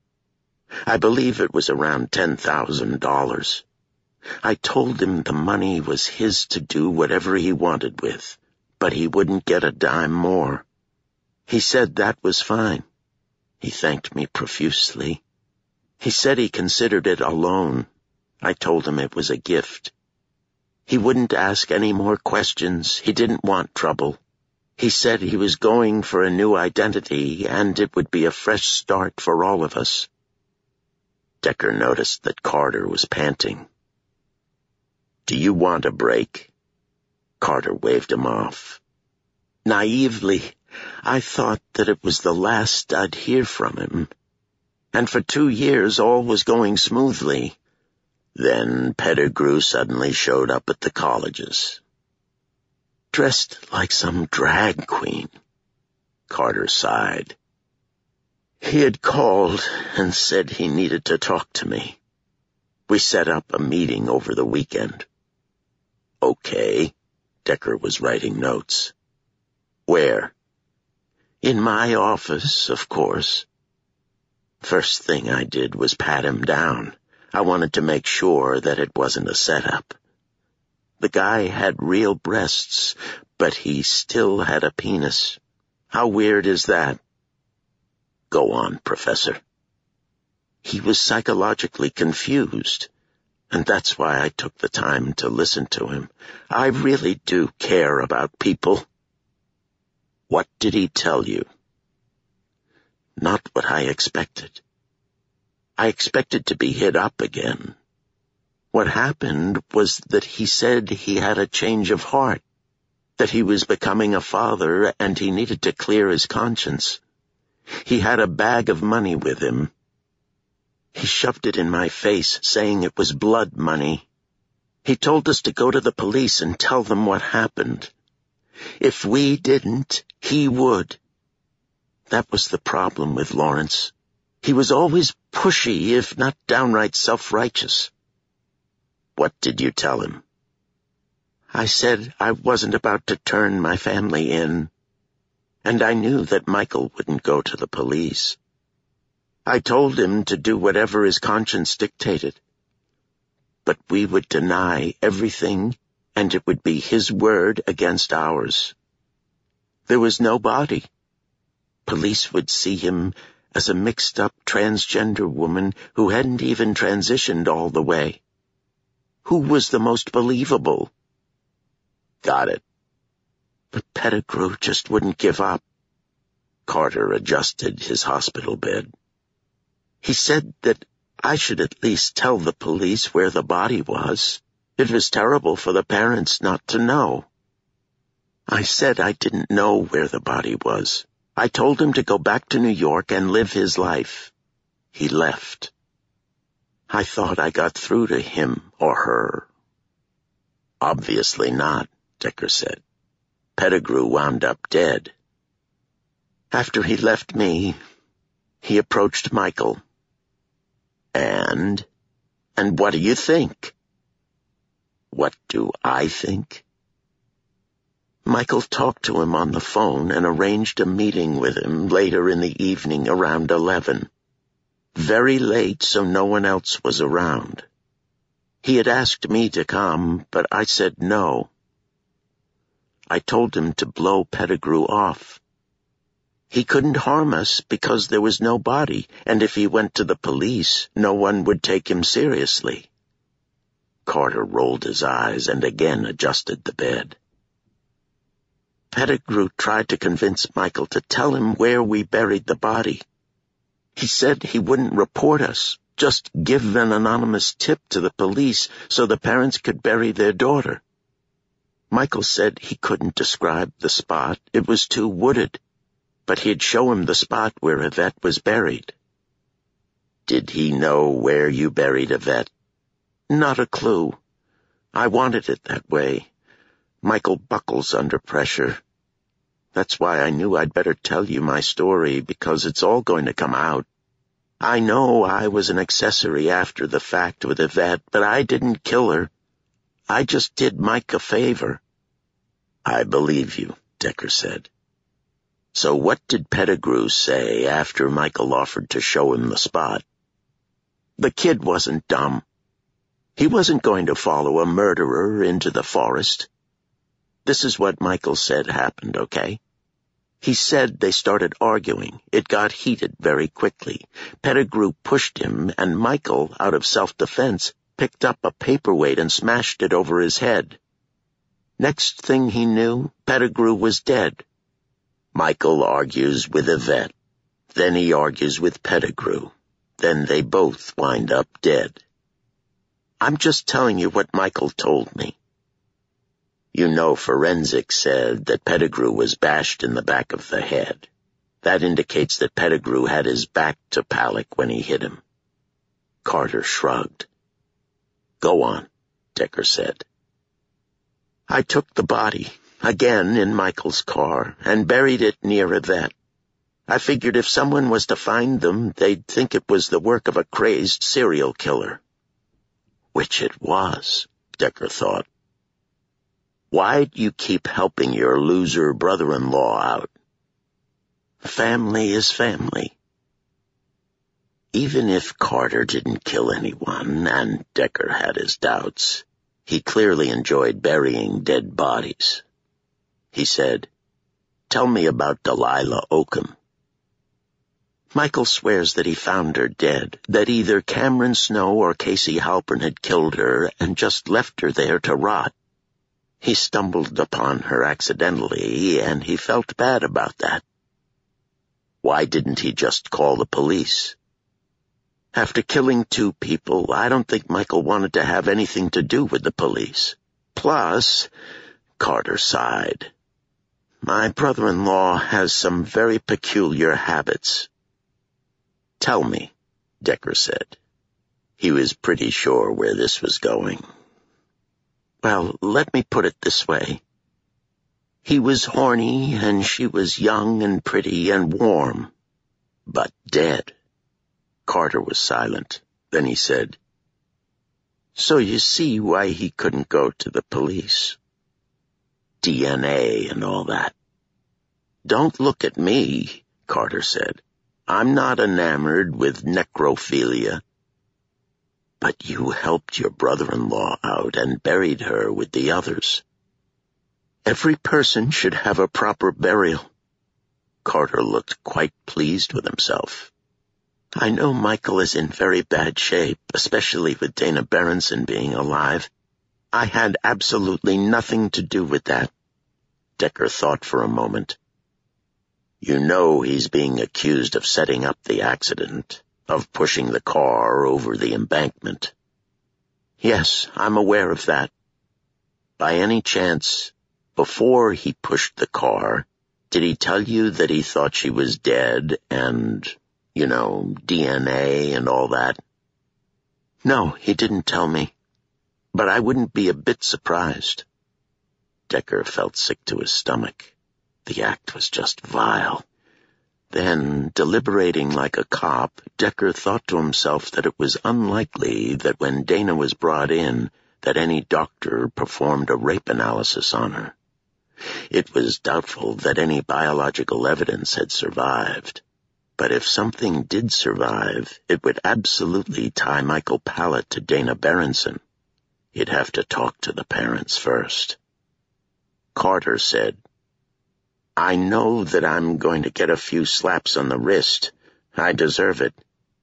Speaker 1: I believe it was around ten thousand dollars. I told him the money was his to do whatever he wanted with, but he wouldn't get a dime more. He said that was fine. He thanked me profusely. He said he considered it a loan. I told him it was a gift. He wouldn't ask any more questions. He didn't want trouble. He said he was going for a new identity, and it would be a fresh start for all of us. Decker noticed that Carter was panting. Do you want a break? Carter waved him off. Naively, I thought that it was the last I'd hear from him. And for two years all was going smoothly. Then Pettigrew suddenly showed up at the colleges. Dressed like some drag queen. Carter sighed. He had called and said he needed to talk to me. We set up a meeting over the weekend. Okay. Decker was writing notes. Where? In my office, of course. First thing I did was pat him down. I wanted to make sure that it wasn't a setup. The guy had real breasts, but he still had a penis. How weird is that? Go on, Professor. He was psychologically confused, and that's why I took the time to listen to him. I really do care about people. What did he tell you? Not what I expected. I expected to be hit up again. What happened was that he said he had a change of heart, that he was becoming a father and he needed to clear his conscience. He had a bag of money with him. He shoved it in my face, saying it was blood money. He told us to go to the police and tell them what happened. If we didn't, he would. That was the problem with Lawrence. He was always pushy, if not downright self-righteous. What did you tell him? I said I wasn't about to turn my family in, and I knew that Michael wouldn't go to the police. I told him to do whatever his conscience dictated, but we would deny everything, and it would be his word against ours. There was no body. Police would see him as a mixed-up transgender woman who hadn't even transitioned all the way. Who was the most believable? Got it. But Pettigrew just wouldn't give up. Carter adjusted his hospital bed. He said that I should at least tell the police where the body was. It was terrible for the parents not to know. I said I didn't know where the body was. I told him to go back to New York and live his life. He left. I thought I got through to him or her. Obviously not, Decker said. Pettigrew wound up dead. After he left me, he approached Michael. And? And what do you think? What do I think? Michael talked to him on the phone and arranged a meeting with him later in the evening around eleven. Very late, so no one else was around. He had asked me to come, but I said no. I told him to blow Pettigrew off. He couldn't harm us because there was no body, and if he went to the police, no one would take him seriously. Carter rolled his eyes and again adjusted the bed. Pettigrew tried to convince Michael to tell him where we buried the body. He said he wouldn't report us, just give an anonymous tip to the police so the parents could bury their daughter. Michael said he couldn't describe the spot, it was too wooded, but he'd show him the spot where Yvette was buried. Did he know where you buried Yvette? Not a clue. I wanted it that way. Michael buckles under pressure. That's why I knew I'd better tell you my story, because it's all going to come out. I know I was an accessory after the fact with Yvette, but I didn't kill her. I just did Mike a favor. I believe you, Decker said. So what did Pettigrew say after Michael offered to show him the spot? The kid wasn't dumb. He wasn't going to follow a murderer into the forest. This is what Michael said happened, okay? He said they started arguing. It got heated very quickly. Pettigrew pushed him, and Michael, out of self-defense, picked up a paperweight and smashed it over his head. Next thing he knew, Pettigrew was dead. Michael argues with Yvette. Then he argues with Pettigrew. Then they both wind up dead. I'm just telling you what Michael told me. You know, forensics said that Pettigrew was bashed in the back of the head. That indicates that Pettigrew had his back to Palick when he hit him. Carter shrugged. Go on, Decker said. I took the body, again in Michael's car, and buried it near Yvette. I figured if someone was to find them, they'd think it was the work of a crazed serial killer. Which it was, Decker thought. Why'd you keep helping your loser brother-in-law out? Family is family. Even if Carter didn't kill anyone, and Decker had his doubts, he clearly enjoyed burying dead bodies. He said, "Tell me about Delilah Oakham." Michael swears that he found her dead, that either Cameron Snow or Casey Halpern had killed her and just left her there to rot. He stumbled upon her accidentally, and he felt bad about that. Why didn't he just call the police? After killing two people, I don't think Michael wanted to have anything to do with the police. Plus, Carter sighed, "My brother-in-law has some very peculiar habits." "Tell me," Decker said. He was pretty sure where this was going. "Well, let me put it this way. He was horny, and she was young and pretty and warm, but dead." Carter was silent. Then he said, "So you see why he couldn't go to the police. D N A and all that." "Don't look at me," Carter said. "I'm not enamored with necrophilia." "But you helped your brother-in-law out and buried her with the others. Every person should have a proper burial." Carter looked quite pleased with himself. "I know Michael is in very bad shape, especially with Dana Berenson being alive. I had absolutely nothing to do with that." Decker thought for a moment. "You know he's being accused of setting up the accident, of pushing the car over the embankment." "Yes, I'm aware of that." "By any chance, before he pushed the car, did he tell you that he thought she was dead and, you know, D N A and all that?" "No, he didn't tell me. But I wouldn't be a bit surprised." Decker felt sick to his stomach. The act was just vile. Then, deliberating like a cop, Decker thought to himself that it was unlikely that when Dana was brought in, that any doctor performed a rape analysis on her. It was doubtful that any biological evidence had survived. But if something did survive, it would absolutely tie Michael Pallett to Dana Berenson. He'd have to talk to the parents first. Carter said, "I know that I'm going to get a few slaps on the wrist. I deserve it.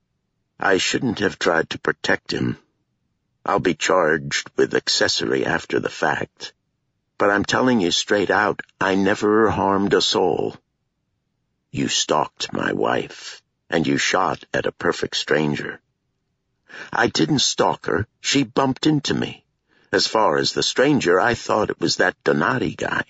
Speaker 1: I shouldn't have tried to protect him. I'll be charged with accessory after the fact. But I'm telling you straight out, I never harmed a soul. You stalked my wife, and you shot at a perfect stranger." "I didn't stalk her. She bumped into me. As far as the stranger, I thought it was that Donati guy.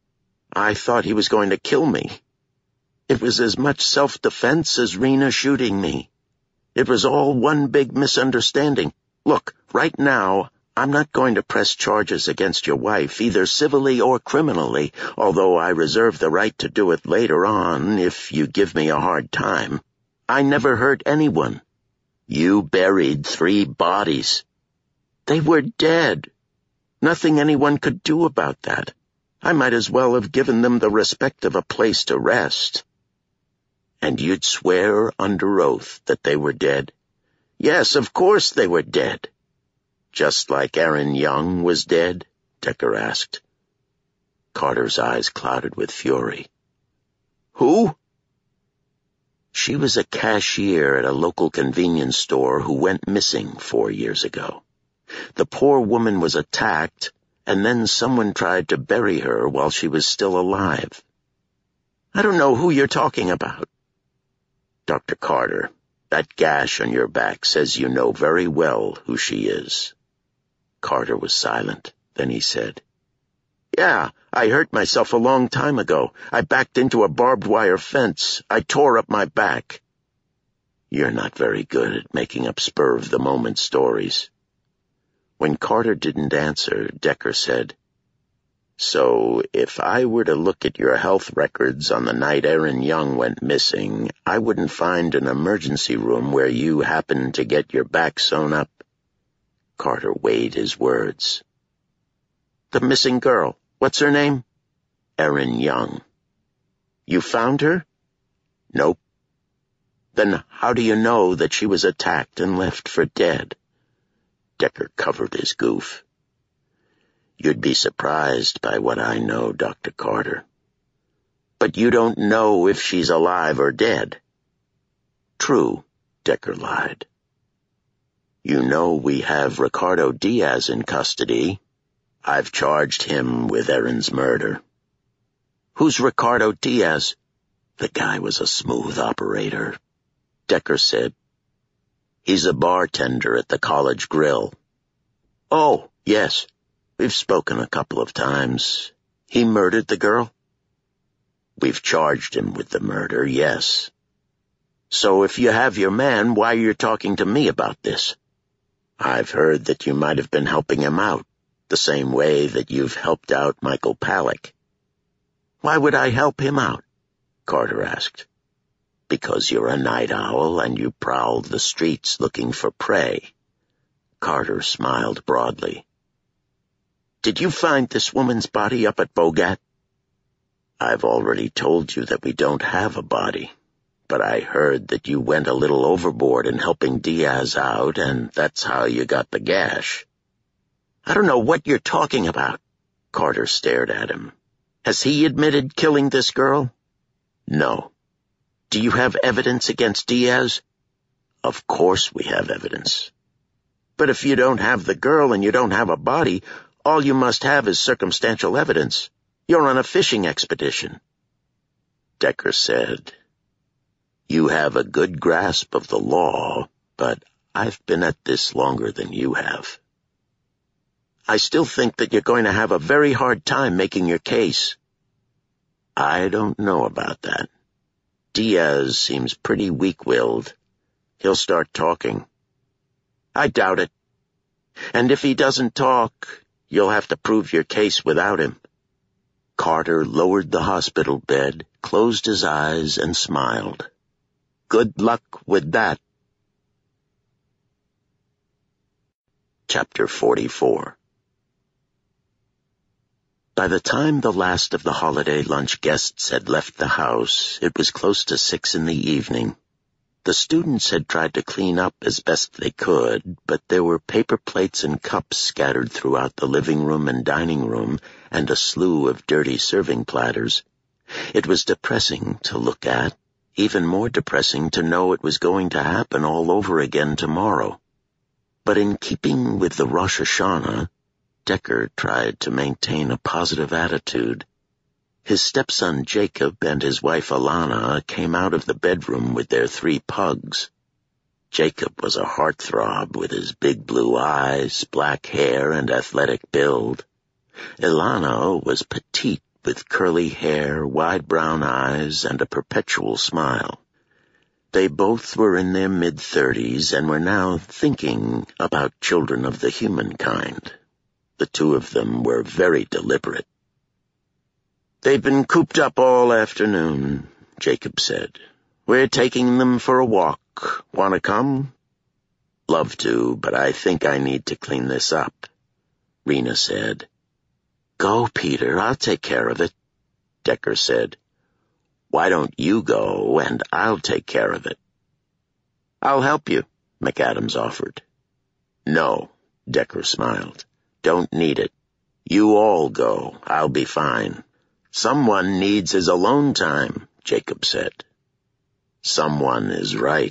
Speaker 1: I thought he was going to kill me. It was as much self-defense as Rena shooting me. It was all one big misunderstanding. Look, right now, I'm not going to press charges against your wife, either civilly or criminally, although I reserve the right to do it later on if you give me a hard time. I never hurt anyone. You buried three bodies. They were dead. Nothing anyone could do about that. I might as well have given them the respect of a place to rest." "And you'd swear under oath that they were dead?" "Yes, of course they were dead." "Just like Erin Young was dead?" Decker asked. Carter's eyes clouded with fury. "Who?" "She was a cashier at a local convenience store who went missing four years ago. The poor woman was attacked, and then someone tried to bury her while she was still alive." "I don't know who you're talking about." "Doctor Carter, that gash on your back says you know very well who she is." Carter was silent. Then he said, "Yeah, I hurt myself a long time ago. I backed into a barbed wire fence. I tore up my back." "You're not very good at making up spur-of-the-moment stories." When Carter didn't answer, Decker said, "So if I were to look at your health records on the night Erin Young went missing, I wouldn't find an emergency room where you happened to get your back sewn up?" Carter weighed his words. "The missing girl. What's her name?" "Erin Young." "You found her?" "Nope." Then how do you know that she was attacked and left for dead? Decker covered his goof. You'd be surprised by what I know, Doctor Carter. But you don't know if she's alive or dead. True, Decker lied. You know we have Ricardo Diaz in custody. I've charged him with Erin's murder. Who's Ricardo Diaz? The guy was a smooth operator. Decker said, He's a bartender at the college grill. Oh, yes. We've spoken a couple of times. He murdered the girl? We've charged him with the murder, yes. So if you have your man, why are you talking to me about this? I've heard that you might have been helping him out, the same way that you've helped out Michael Palick. Why would I help him out? Carter asked. Because you're a night owl and you prowl the streets looking for prey. Carter smiled broadly. Did you find this woman's body up at Bogat? I've already told you that we don't have a body, but I heard that you went a little overboard in helping Diaz out, and that's how you got the gash. I don't know what you're talking about. Carter stared at him. Has he admitted killing this girl? No. Do you have evidence against Diaz? Of course we have evidence. But if you don't have the girl and you don't have a body, all you must have is circumstantial evidence. You're on a fishing expedition. Decker said, You have a good grasp of the law, but I've been at this longer than you have. I still think that you're going to have a very hard time making your case. I don't know about that. Diaz seems pretty weak-willed. He'll start talking. I doubt it. And if he doesn't talk, you'll have to prove your case without him. Carter lowered the hospital bed, closed his eyes, and smiled. Good luck with that. Chapter forty-four. By the time the last of the holiday lunch guests had left the house, it was close to six in the evening. The students had tried to clean up as best they could, but there were paper plates and cups scattered throughout the living room and dining room, and a slew of dirty serving platters. It was depressing to look at, even more depressing to know it was going to happen all over again tomorrow. But in keeping with the Rosh Hashanah, Decker tried to maintain a positive attitude. His stepson Jacob and his wife Alana came out of the bedroom with their three pugs. Jacob was a heartthrob with his big blue eyes, black hair, and athletic build. Ilana was petite with curly hair, wide brown eyes, and a perpetual smile. They both were in their mid-thirties and were now thinking about children of the humankind. The two of them were very deliberate. They've been cooped up all afternoon, Jacob said. We're taking them for a walk. Want to come? Love to, but I think I need to clean this up, Rena said. Go, Peter, I'll take care of it, Decker said. Why don't you go, and I'll take care of it? I'll help you, McAdams offered. No, Decker smiled. Don't need it. You all go. I'll be fine. Someone needs his alone time, Jacob said. Someone is right.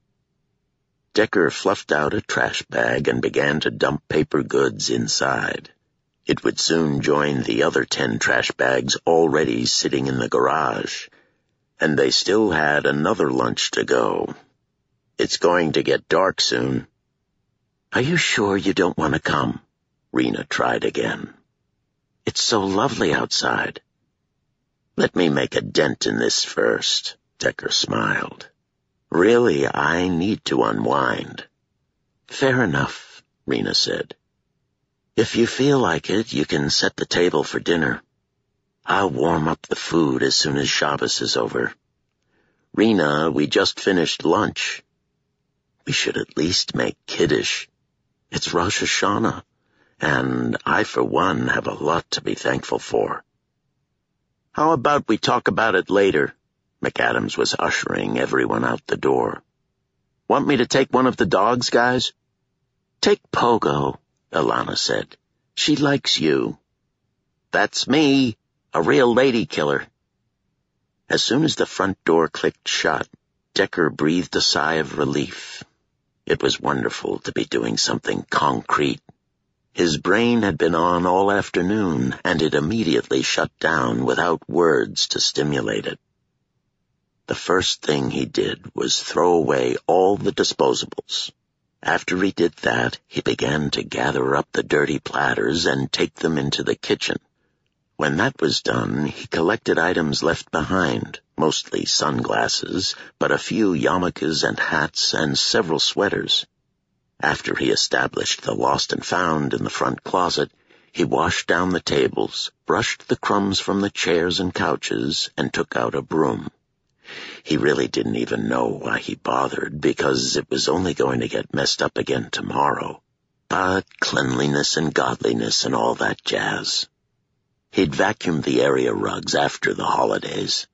Speaker 1: Decker fluffed out a trash bag and began to dump paper goods inside. It would soon join the other ten trash bags already sitting in the garage, and they still had another lunch to go. It's going to get dark soon. Are you sure you don't want to come? Rena tried again. It's so lovely outside. Let me make a dent in this first, Decker smiled. Really, I need to unwind. Fair enough, Rena said. If you feel like it, you can set the table for dinner. I'll warm up the food as soon as Shabbos is over. Rena, we just finished lunch. We should at least make Kiddush. It's Rosh Hashanah, and I, for one, have a lot to be thankful for. How about we talk about it later? McAdams was ushering everyone out the door. "Want me to take one of the dogs, guys?" "Take Pogo," Ilana said. "She likes you." "That's me, a real lady killer." As soon as the front door clicked shut, Decker breathed a sigh of relief. It was wonderful to be doing something concrete. His brain had been on all afternoon, and it immediately shut down without words to stimulate it. The first thing he did was throw away all the disposables. After he did that, he began to gather up the dirty platters and take them into the kitchen. When that was done, he collected items left behind, mostly sunglasses, but a few yarmulkes and hats and several sweaters. After he established the lost and found in the front closet, he washed down the tables, brushed the crumbs from the chairs and couches, and took out a broom. He really didn't even know why he bothered, because it was only going to get messed up again tomorrow. But cleanliness and godliness and all that jazz. He'd vacuumed the area rugs after the holidays.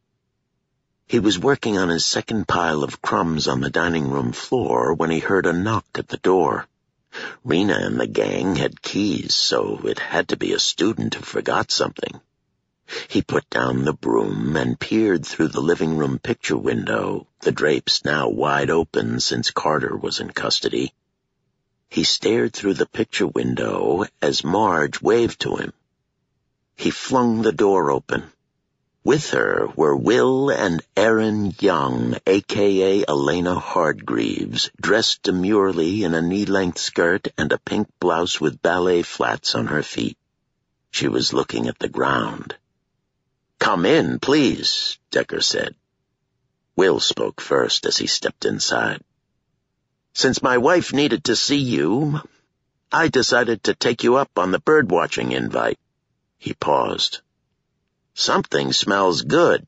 Speaker 1: He was working on his second pile of crumbs on the dining room floor when he heard a knock at the door. Rena and the gang had keys, so it had to be a student who forgot something. He put down the broom and peered through the living room picture window, the drapes now wide open since Carter was in custody. He stared through the picture window as Marge waved to him. He flung the door open. With her were Will and Erin Young, a k a. Elena Hardgreaves, dressed demurely in a knee-length skirt and a pink blouse with ballet flats on her feet. She was looking at the ground. "Come in, please," Decker said. Will spoke first as he stepped inside. "Since my wife needed to see you, I decided to take you up on the birdwatching invite." He paused. "Something smells good."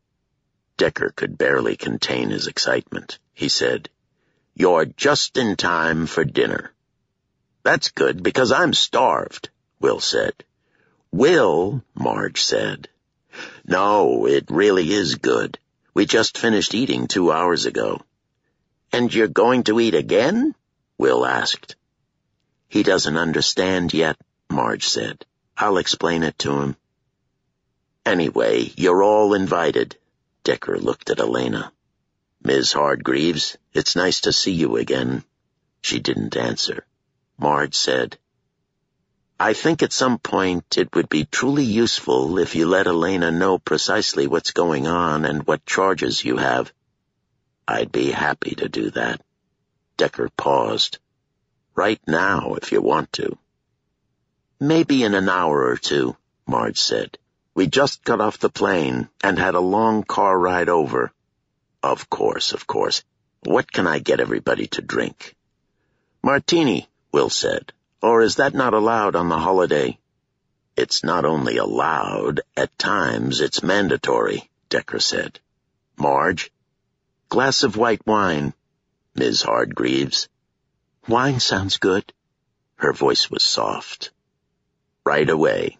Speaker 1: Decker could barely contain his excitement. He said, "You're just in time for dinner." "That's good, because I'm starved," Will said. "Will," Marge said. "No, it really is good. We just finished eating two hours ago." "And you're going to eat again?" Will asked. "He doesn't understand yet," Marge said. "I'll explain it to him." "Anyway, you're all invited." Decker looked at Elena. "Miz Hardgreaves, it's nice to see you again." She didn't answer. Marge said, "I think at some point it would be truly useful if you let Elena know precisely what's going on and what charges you have." "I'd be happy to do that." Decker paused. "Right now, if you want to." "Maybe in an hour or two," Marge said. "We just got off the plane and had a long car ride over." "Of course, of course. What can I get everybody to drink?" "Martini," Will said. "Or is that not allowed on the holiday?" "It's not only allowed, at times it's mandatory," Decker said. "Marge?" "Glass of white wine." "Miz Hardgreaves?" "Wine sounds good." Her voice was soft. "Right away."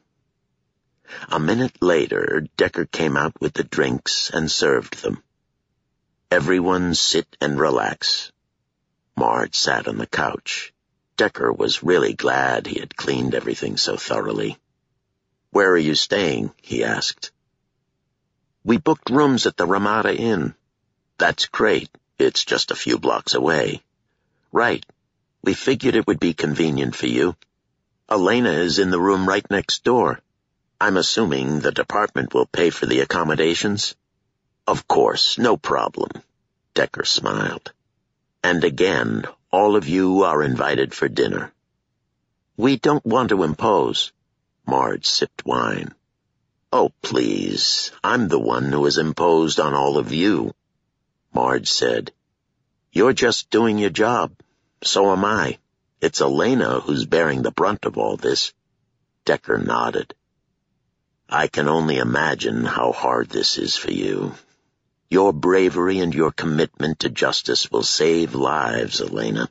Speaker 1: A minute later, Decker came out with the drinks and served them. "Everyone sit and relax." Marge sat on the couch. Decker was really glad he had cleaned everything so thoroughly. "Where are you staying?" he asked. "We booked rooms at the Ramada Inn." "That's great. It's just a few blocks away." "Right. We figured it would be convenient for you. Elena is in the room right next door. I'm assuming the department will pay for the accommodations?" "Of course, no problem." Decker smiled. "And again, all of you are invited for dinner." "We don't want to impose." Marge sipped wine. "Oh, please, I'm the one who has imposed on all of you." Marge said, "You're just doing your job. So am I. It's Elena who's bearing the brunt of all this." Decker nodded. "I can only imagine how hard this is for you. Your bravery and your commitment to justice will save lives, Elena.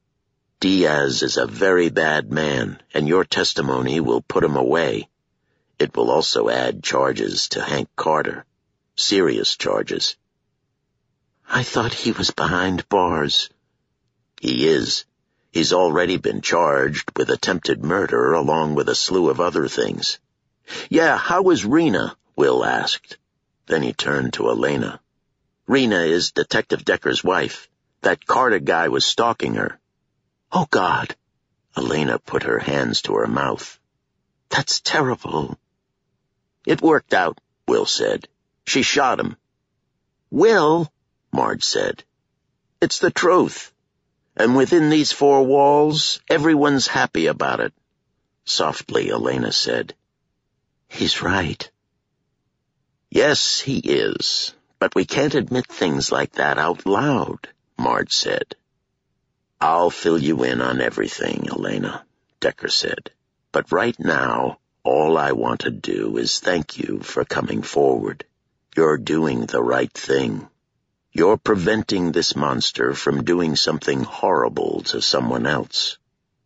Speaker 1: Diaz is a very bad man, and your testimony will put him away. It will also add charges to Hank Carter. Serious charges. I thought he was behind bars. He is. He's already been charged with attempted murder along with a slew of other things. Yeah, how is Rena? Will asked. Then he turned to Elena. Rena is Detective Decker's wife. That Carter guy was stalking her. Oh, God. Elena put her hands to her mouth. That's terrible. It worked out, Will said. She shot him. Will, Marge said. It's the truth. And within these four walls, everyone's happy about it. Softly, Elena said. He's right. Yes, he is. But we can't admit things like that out loud, Marge said. I'll fill you in on everything, Elena, Decker said. But right now, all I want to do is thank you for coming forward. You're doing the right thing. You're preventing this monster from doing something horrible to someone else.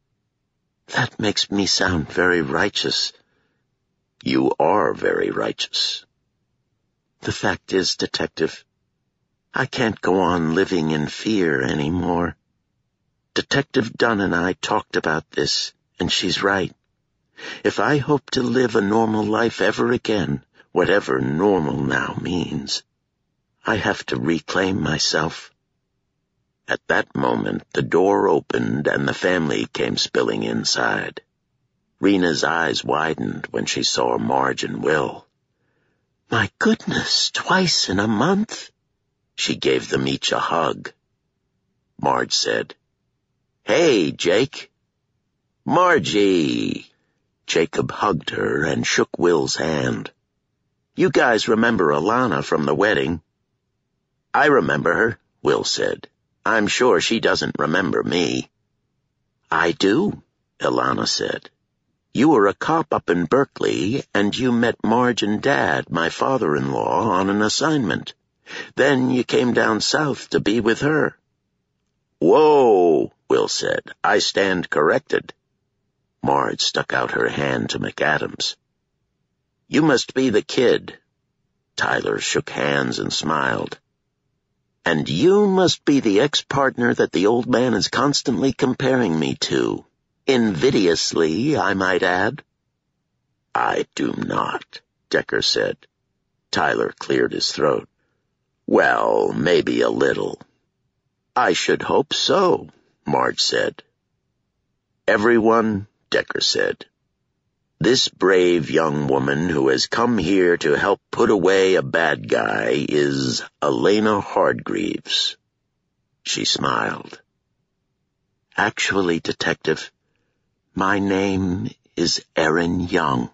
Speaker 1: That makes me sound very righteous. You are very righteous. The fact is, Detective, I can't go on living in fear anymore. Detective Dunn and I talked about this, and she's right. If I hope to live a normal life ever again, whatever normal now means, I have to reclaim myself. At that moment, the door opened and the family came spilling inside. Rena's eyes widened when she saw Marge and Will. My goodness, twice in a month? She gave them each a hug. Marge said, Hey, Jake. Margie. Jacob hugged her and shook Will's hand. You guys remember Alana from the wedding? I remember her, Will said. I'm sure she doesn't remember me. I do, Alana said. You were a cop up in Berkeley, and you met Marge and Dad, my father-in-law, on an assignment. Then you came down south to be with her. Whoa, Will said. I stand corrected. Marge stuck out her hand to McAdams. You must be the kid. Tyler shook hands and smiled. And you must be the ex-partner that the old man is constantly comparing me to. Invidiously, I might add. I do not, Decker said. Tyler cleared his throat. Well, maybe a little. I should hope so, Marge said. Everyone, Decker said. This brave young woman who has come here to help put away a bad guy is Elena Hargreaves. She smiled. Actually, Detective, my name is Erin Young.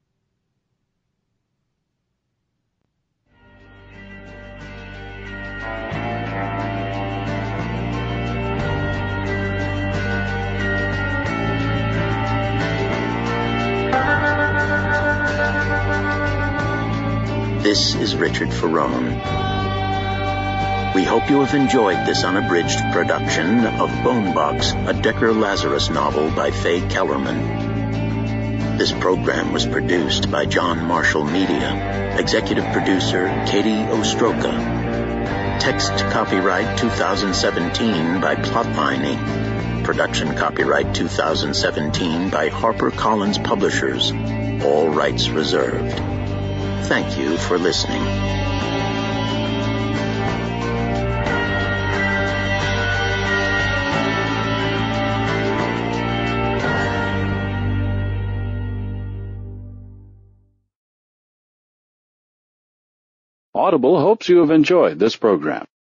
Speaker 1: This is Richard Ferrone. We hope you have enjoyed this unabridged production of Bonebox, a Decker Lazarus novel by Faye Kellerman. This program was produced by John Marshall Media. Executive producer, Katie Ostroka. Text copyright twenty seventeen by Plotline Incorporated. Production copyright twenty seventeen by HarperCollins Publishers. All rights reserved. Thank you for listening.
Speaker 2: Audible hopes you have enjoyed this program.